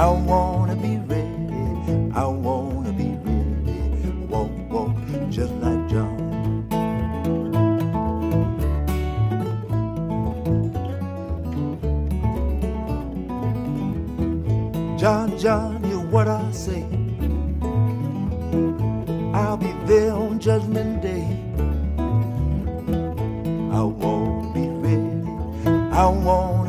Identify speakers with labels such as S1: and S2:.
S1: I wanna be ready. I wanna be ready. Walk, walk, just like John. John, John, hear what I say. I'll be there on Judgment Day. I won't be ready. I won't